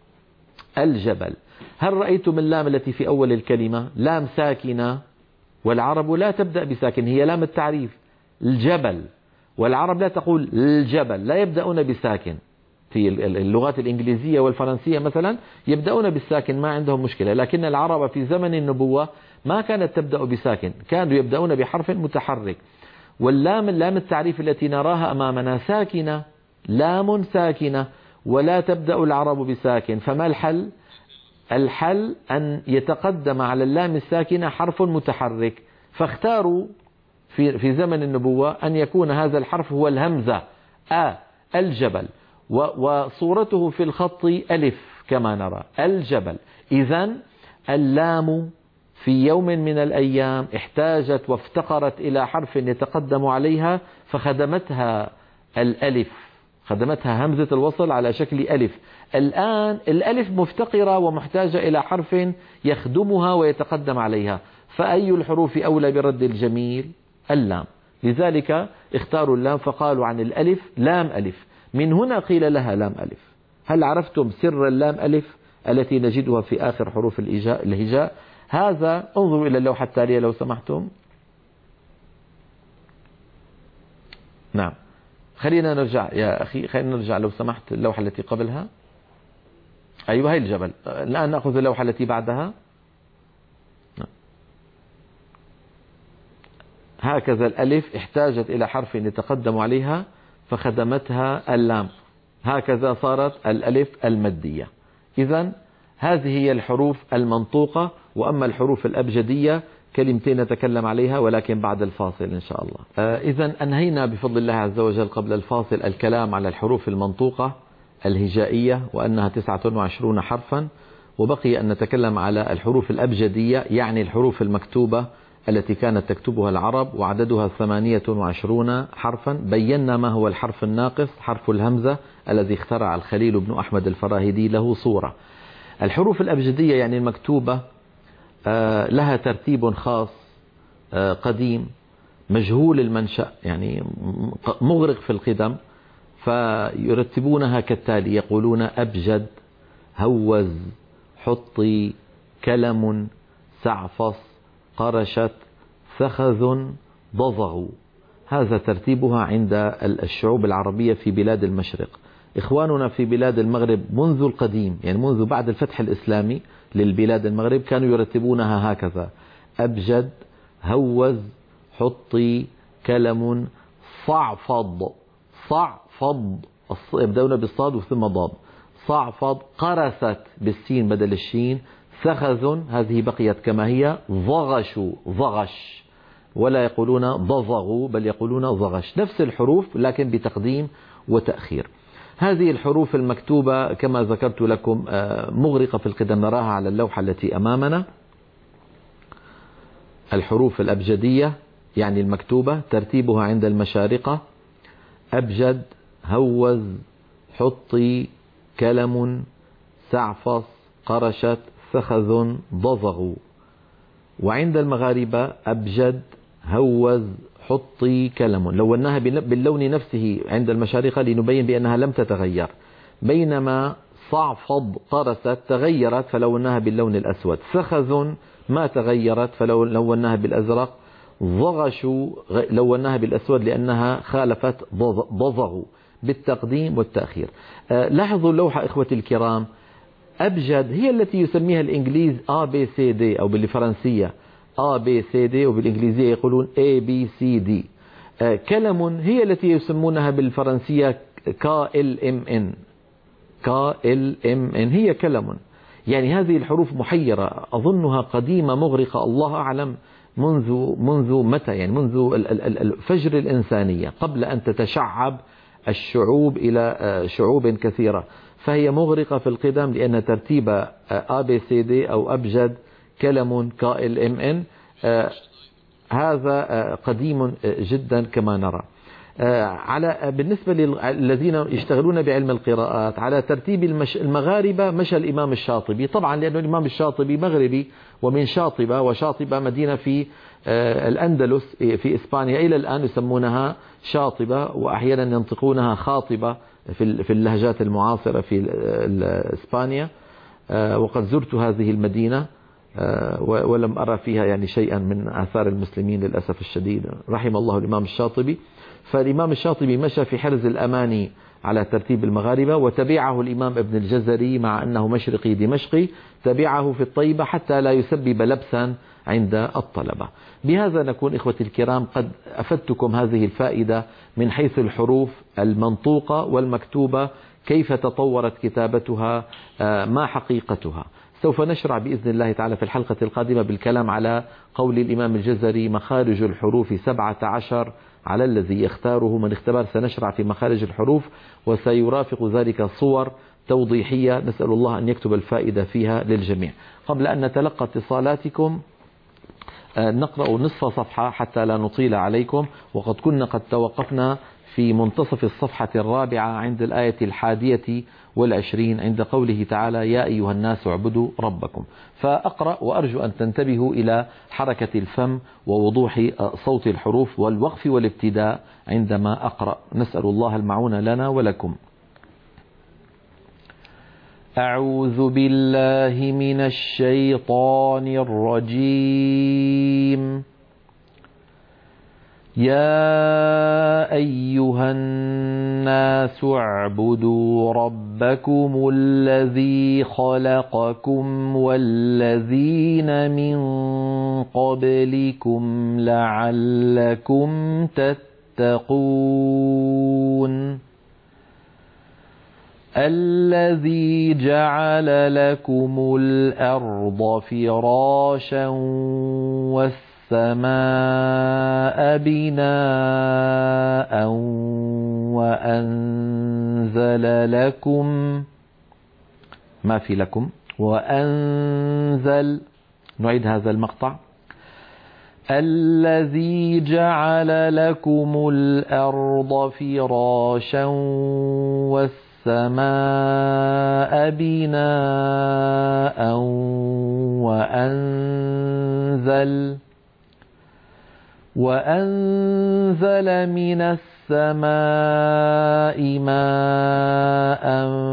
الجبل، هل رأيتم اللام التي في أول الكلمة؟ لام ساكنة، والعرب لا تبدأ بساكن، هي لام التعريف الجبل، والعرب لا تقول الجبل، لا يبدأون بساكن. في اللغات الإنجليزية والفرنسية مثلا يبدأون بالساكن، ما عندهم مشكلة، لكن العرب في زمن النبوة ما كانت تبدأ بساكن، كانوا يبدأون بحرف متحرك. واللام اللام التعريف التي نراها أمامنا ساكنة، لام ساكنة، ولا تبدأ العرب بساكن. فما الحل؟ الحل أن يتقدم على اللام الساكنة حرف متحرك، فاختاروا في في زمن النبوة أن يكون هذا الحرف هو الهمزة أ الجبل، وصورته في الخط ألف كما نرى الجبل. إذن اللام في يوم من الأيام احتاجت وافتقرت إلى حرف يتقدم عليها فخدمتها الألف، خدمتها همزة الوصل على شكل ألف. الآن الألف مفتقرة ومحتاجة إلى حرف يخدمها ويتقدم عليها، فأي الحروف أولى برد الجميل؟ اللام. لذلك اختاروا اللام فقالوا عن الألف لام ألف، من هنا قيل لها لام ألف. هل عرفتم سر اللام ألف التي نجدها في آخر حروف الهجاء؟ هذا انظروا إلى اللوحة التالية لو سمحتم. نعم، خلينا نرجع يا أخي، خلينا نرجع لو سمحت اللوحة التي قبلها. أيوة هي الجبل. الآن نأخذ اللوحة التي بعدها. هكذا الألف احتاجت إلى حرف يتقدم عليها فخدمتها اللام، هكذا صارت الألف المادية. إذن هذه هي الحروف المنطوقة. وأما الحروف الأبجدية كلمتين نتكلم عليها ولكن بعد الفاصل إن شاء الله. آه إذن أنهينا بفضل الله عز وجل قبل الفاصل الكلام على الحروف المنطوقة الهجائية وأنها تسعة وعشرون حرفا، وبقي أن نتكلم على الحروف الأبجدية يعني الحروف المكتوبة التي كانت تكتبها العرب وعددها ثمانية وعشرون حرفا. بينا ما هو الحرف الناقص، حرف الهمزة الذي اخترع الخليل بن أحمد الفراهيدي له صورة. الحروف الأبجدية يعني المكتوبة لها ترتيب خاص قديم مجهول المنشأ، يعني مغرق في القدم، فيرتبونها كالتالي: يقولون أبجد، هوز، حطي، كلم، سعفص، قرشت، ثخذ، ضضغ. هذا ترتيبها عند الشعوب العربية في بلاد المشرق. إخواننا في بلاد المغرب منذ القديم، يعني منذ بعد الفتح الإسلامي للبلاد المغرب، كانوا يرتبونها هكذا: أبجد، هوز، حطي، كلم، صعفض. صعفض يبدأون بالصاد وثم ضاد. صعفض. قرست بالسين بدل الشين. ثخذ هذه بقيت كما هي. ضغشوا، ضغش، ولا يقولون ضضغوا بل يقولون ضغش. نفس الحروف لكن بتقديم وتأخير. هذه الحروف المكتوبة كما ذكرت لكم مغرقة في القدم، نراها على اللوحة التي أمامنا. الحروف الأبجدية يعني المكتوبة ترتيبها عند المشارقة: أبجد، هوز، حطي، كلم، سعفص، قرشت، ثخذ، ضضغ. وعند المغاربة أبجد، هوز، حطي، كلم. لوناها باللون نفسه عند المشارقة لنبين بأنها لم تتغير، بينما صعفض، قرست، تغيرت فلوناها باللون الأسود. ثخذ ما تغيرت فلوناها بالأزرق. ضغشوا لوناها بالأسود لأنها خالفت ضضغ بالتقديم والتأخير. لاحظوا اللوحة إخوتي الكرام، أبجد هي التي يسميها الإنجليز A B C D أو بالفرنسية A B C D، وبالإنجليزية يقولون A B C D. كلم هي التي يسمونها بالفرنسية K L M N. K L M N هي كلم. يعني هذه الحروف محيرة، أظنها قديمة مغرقة، الله أعلم منذ منذ متى، يعني منذ فجر الإنسانية قبل أن تتشعب الشعوب إلى شعوب كثيرة، فهي مغرقة في القدم لأن ترتيب A B C D أو أبجد، كلم، K L M N هذا قديم جدا كما نرى. على بالنسبة للذين يشتغلون بعلم القراءات، على ترتيب المغاربة مشى الإمام الشاطبي، طبعا لأن الإمام الشاطبي مغربي ومن شاطبة، وشاطبة مدينة في الأندلس في إسبانيا، إلى الآن يسمونها شاطبة وأحيانا ينطقونها خاطبة في اللهجات المعاصرة في إسبانيا. وقد زرت هذه المدينة ولم أرى فيها يعني شيئا من آثار المسلمين للأسف الشديد، رحم الله الإمام الشاطبي. فالإمام الشاطبي مشى في حرز الأماني على ترتيب المغاربة، وتبعه الإمام ابن الجزري مع أنه مشرقي دمشقي، تبعه في الطيبة حتى لا يسبب لبسا عند الطلبة. بهذا نكون إخوتي الكرام قد أفدتكم هذه الفائدة من حيث الحروف المنطوقة والمكتوبة، كيف تطورت كتابتها، ما حقيقتها. سوف نشرع بإذن الله تعالى في الحلقة القادمة بالكلام على قول الإمام الجزري مخارج الحروف سبعة عشر على الذي يختاره من اختبار. سنشرع في مخارج الحروف وسيرافق ذلك صور توضيحية، نسأل الله أن يكتب الفائدة فيها للجميع. قبل أن نتلقى اتصالاتكم نقرأ نصف صفحة حتى لا نطيل عليكم، وقد كنا قد توقفنا في منتصف الصفحة الرابعة عند الآية الحادية والعشرين عند قوله تعالى يا أيها الناس اعبدوا ربكم. فأقرأ وأرجو أن تنتبهوا إلى حركة الفم ووضوح صوت الحروف والوقف والابتداء عندما أقرأ. نسأل الله المعونة لنا ولكم. أعوذ بالله من الشيطان الرجيم. يا أيها الناس اعبدوا ربكم الذي خلقكم والذين من قبلكم لعلكم تتقون. الذي جعل لكم الأرض فراشا والسماء بناء وأنزل لكم ما في لكم وأنزل نعيد هذا المقطع. الذي جعل لكم الأرض فراشا والسماء السماء بناء وأنزل وأنزل من السماء ماء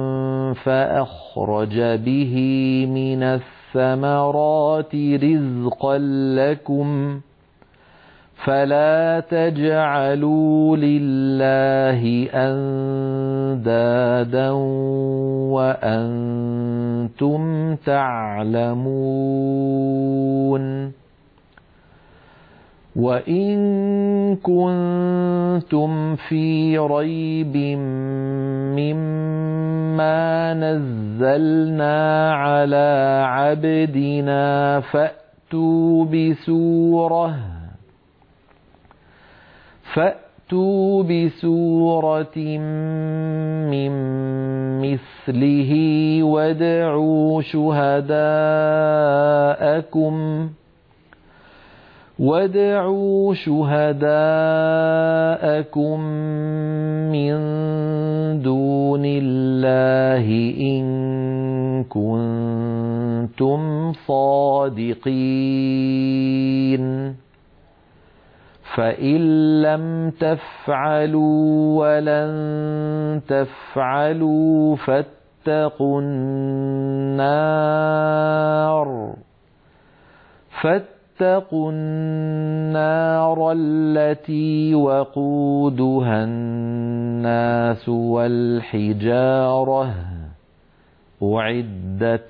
فأخرج به من الثمرات رزقا لكم فلا تجعلوا لله أندادا وأنتم تعلمون. وإن كنتم في ريب مما نزلنا على عبدنا فأتوا بسورة فأتوا بسورة من مثله وادعوا شهداءكم وادعوا شهداءكم من دون الله إن كنتم صادقين. فإن لم تفعلوا ولن تفعلوا فاتقوا النار فاتقوا النار التي وقودها الناس والحجارة أعدت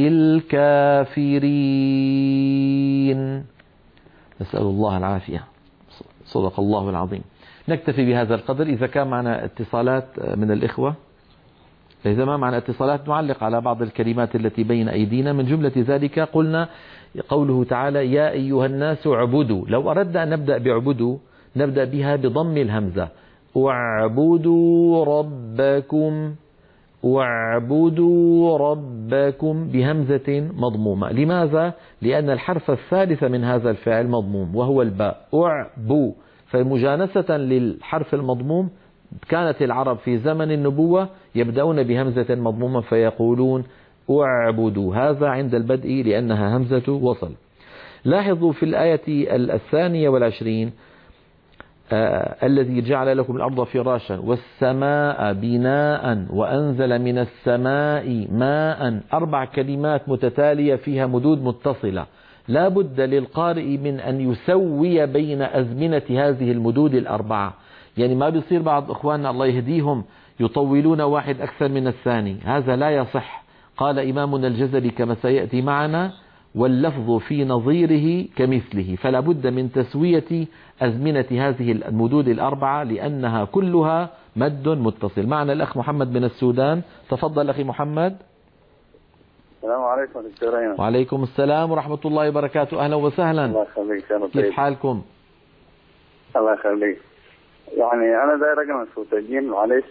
للكافرين. نسأل الله العافية. صدق الله العظيم. نكتفي بهذا القدر. إذا كان معنا اتصالات من الإخوة، إذا ما معنا اتصالات نعلق على بعض الكلمات التي بين أيدينا. من جملة ذلك قلنا قوله تعالى يا أيها الناس اعبدوا. لو أردنا أن نبدأ بعبدوا نبدأ بها بضم الهمزة. اعبدوا ربكم واعبدوا ربكم بهمزة مضمومة. لماذا؟ لأن الحرف الثالث من هذا الفعل مضموم وهو الباء. اعبو، فمجانسة للحرف المضموم كانت العرب في زمن النبوة يبدأون بهمزة مضمومة فيقولون اعبدوا، هذا عند البدء لأنها همزة وصل. لاحظوا في الآية الثانية والعشرين آه الذي جعل لكم الأرض فراشا والسماء بناء وأنزل من السماء ماء. أربع كلمات متتالية فيها مدود متصلة. لا بد للقارئ من أن يسوي بين أزمنة هذه المدود الأربعة. يعني ما بيصير بعض إخواننا الله يهديهم يطولون واحد أكثر من الثاني، هذا لا يصح. قال إمامنا الجزري كما سيأتي معنا واللفظ في نظيره كمثله. فلا بد من تسوية أزمنة هذه المدود الأربعة لأنها كلها مد متصل. معنا الأخ محمد من السودان. تفضل أخي محمد. السلام عليكم دكتور أيمن. وعليكم السلام ورحمة الله وبركاته. أهلا وسهلا. الله يخليك. كيف حالكم؟ الله يخليك. يعني أنا داير أقرأ صوت الجن معلش.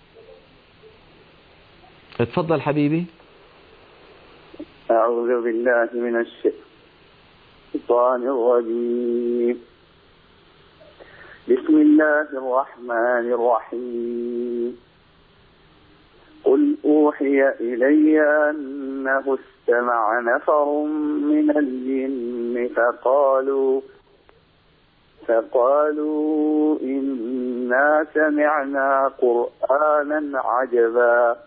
اتفضل حبيبي. أعوذ بالله من الشيطان الرجيم. بسم الله الرحمن الرحيم. قل أوحي إلي أنه استمع نفر من الجن فقالوا فقالوا إنا سمعنا قرآنا عجبا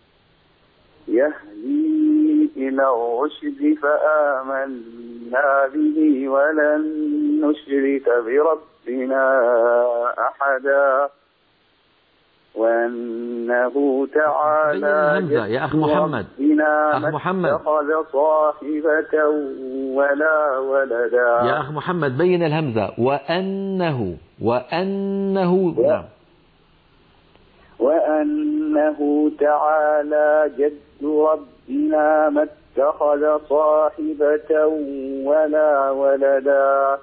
يهدي إلى الرشد فآمنا به ولن نشرك بربنا أحدا وأنه تعالى همزة يا أخ محمد. أخ محمد اتخذ صاحبة ولا ولدا. يا أخ محمد بين الهمزة. وأنه وأنه و... نعم. وأنه تعالى جد ربنا ما اتخذ صاحبة ولا ولدا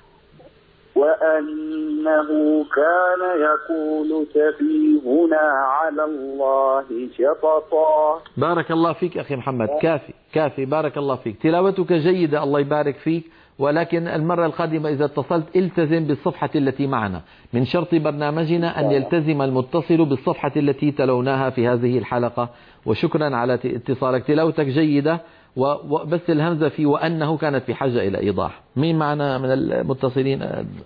وأنه كان يقول سفيهنا على الله شططا. بارك الله فيك أخي محمد. كافي كافي. بارك الله فيك. تلاوتك جيدة الله يبارك فيك، ولكن المرة القادمة إذا اتصلت التزم بالصفحة التي معنا. من شرط برنامجنا أن يلتزم المتصل بالصفحة التي تلوناها في هذه الحلقة. وشكرا على اتصالك. تلاوتك جيدة، وبس الهمزة في وأنه كانت في حاجة إلى إيضاح. مين معنا من المتصلين؟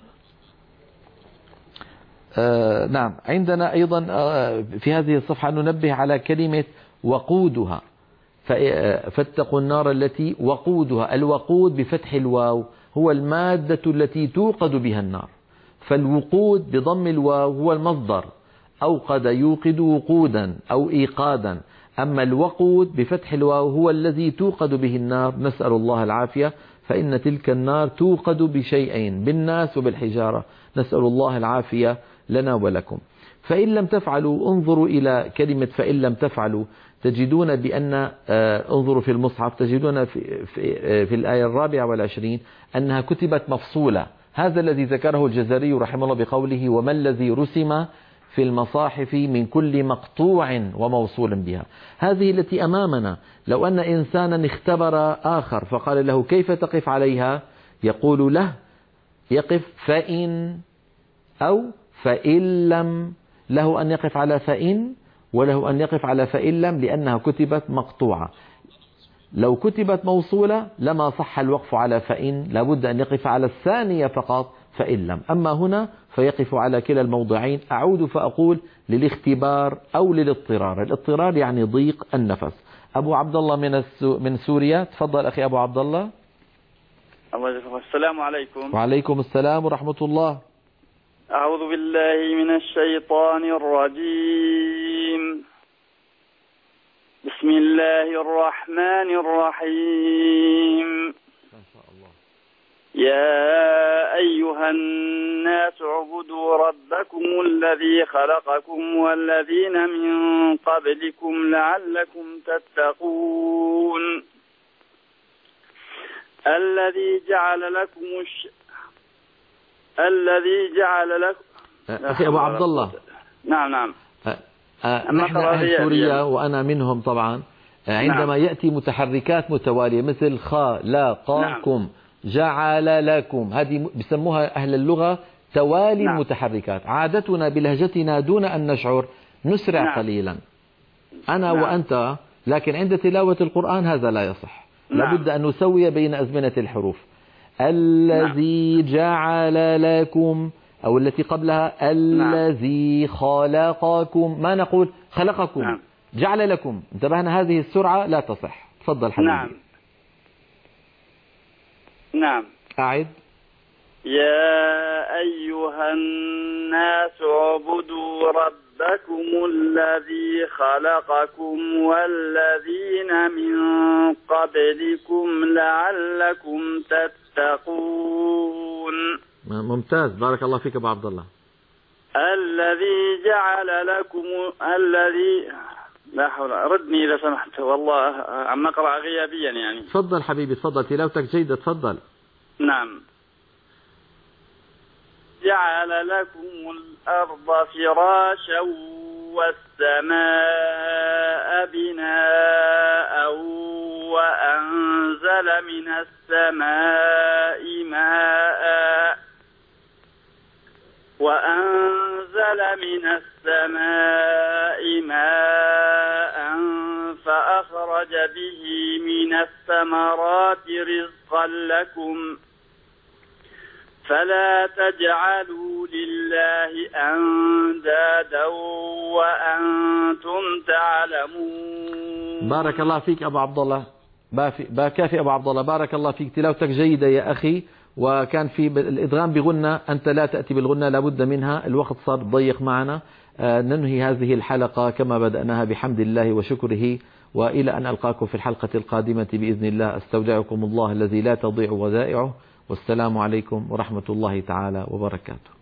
آه نعم. عندنا أيضا آه في هذه الصفحة ننبه على كلمة وقودها. فاتقوا النار التي وقودها. الوقود بفتح الواو هو المادة التي توقد بها النار، فالوقود بضم الواو هو المصدر. أوقد يوقد وقودا أو إيقادا. أما الوقود بفتح الواو هو الذي توقد به النار. نسأل الله العافية. فإن تلك النار توقد بشيئين، بالناس وبالحجارة. نسأل الله العافية لنا ولكم. فإن لم تفعلوا انظروا إلى كلمة فإن لم تفعلوا. تجدون بأن انظروا في المصحف تجدون في, في, في الآية الرابعة والعشرين أنها كتبت مفصولة. هذا الذي ذكره الجزري رحمه الله بقوله وما الذي رسم في المصاحف من كل مقطوع وموصول بها. هذه التي أمامنا. لو أن إنسانا اختبر آخر فقال له كيف تقف عليها، يقول له يقف فإن أو فإن لم. له أن يقف على فإن وله أن يقف على فإن لم، لأنها كتبت مقطوعة. لو كتبت موصولة لما صح الوقف على فإن، لابد أن يقف على الثانية فقط فإن لم. أما هنا فيقف على كلا الموضعين. أعود فأقول للاختبار أو للاضطرار. الاضطرار يعني ضيق النفس. أبو عبد الله من من سوريا. تفضل أخي أبو عبد الله. السلام عليكم. وعليكم السلام ورحمة الله. أعوذ بالله من الشيطان الرجيم. بسم الله الرحمن الرحيم. ما شاء الله. يا أيها الناس اعبدوا ربكم الذي خلقكم والذين من قبلكم لعلكم تتقون. الذي جعل لكم الش... الذي جعل لكم أخي أبو عبد الله. نعم نعم. نحن أهل سوريا وأنا منهم طبعا. عندما نعم. يأتي متحركات متوالية مثل خا لا قاكم نعم. جعل لكم، هذه بسموها أهل اللغة توالي نعم. المتحركات. عادتنا بلهجتنا دون أن نشعر نسرع نعم. قليلا أنا نعم. وأنت، لكن عند تلاوة القرآن هذا لا يصح. نعم. لابد أن نسوي بين أزمنة الحروف. الذي نعم. جعل لكم أو التي قبلها الذي نعم. خلقكم. ما نقول خلقكم نعم. جعل لكم. انتبهنا، هذه السرعة لا تصح. تفضل حبيبي. نعم نعم. أعد. يا أيها الناس اعبدوا ربكم الذي خلقكم والذين من قبلكم لعلكم تتقون. ممتاز. بارك الله فيك أبو عبد الله. الذي جعل لكم الذي لا حول، ردني إذا سمحت، والله عم نقرأ غيابيا يعني. تفضل حبيبي تفضل، تلاوتك جيدة تفضل. نعم. جعل لكم الأرض فراشا والسماء بناء وأنزل من السماء ماء وأنزل من السماء ماء فأخرج به من الثمرات رزقا لكم فلا تجعلوا لله أندادا وأنتم تعلمون. بارك الله فيك أبو عبد الله، كافي أبو عبد الله، بارك الله فيك، تلاوتك جيدة يا أخي. وكان في الإدغام بغنى، أنت لا تأتي بالغنى، لابد منها، الوقت صار ضيق معنا. ننهي هذه الحلقة كما بدأناها بحمد الله وشكره، وإلى أن ألقاكم في الحلقة القادمة بإذن الله. أستودعكم الله الذي لا تضيع ودائعه، والسلام عليكم ورحمة الله تعالى وبركاته.